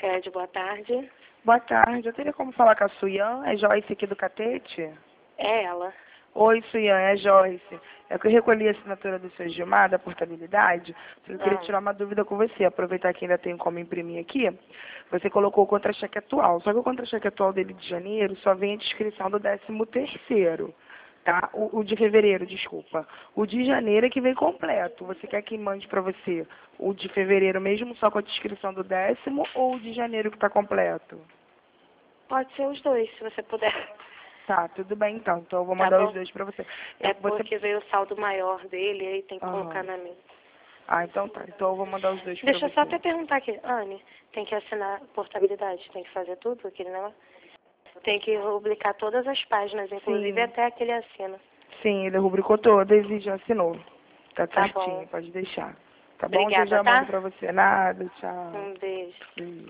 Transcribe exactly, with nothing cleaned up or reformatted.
Sicredi, boa tarde. Boa tarde. Eu teria como falar com a Suyan? É Joyce aqui do Catete? É ela. Oi, Suyan, é Joyce. É que eu recolhi a assinatura do seu Gilmar, da portabilidade. Eu queria Ah. tirar uma dúvida com você. Aproveitar que ainda tenho como imprimir aqui. Você colocou o contra-cheque atual. Só que o contra-cheque atual dele de janeiro só vem a descrição do décimo terceiro. Tá? O, o de fevereiro, desculpa. O de janeiro é que vem completo. Você quer que mande para você o de fevereiro mesmo só com a descrição do décimo ou o de janeiro que está completo? Pode ser os dois, se você puder. Tá, tudo bem então. Então eu vou Tá mandar bom. os dois para você. É Eu, você... porque veio o saldo maior dele, aí tem que Aham. colocar na minha. Ah, então tá. Então eu vou mandar os dois para você. Deixa eu só até perguntar aqui. Anne, tem que assinar portabilidade, tem que fazer tudo aquele negócio? Tem que rubricar todas as páginas, inclusive Sim. até aquele assina. Sim, ele rubricou todas e já assinou. Tá Tá certinho, bom. pode deixar. Tá bom? Eu Obrigada, já tá? mando pra você. Nada, tchau. Um beijo. Beijo.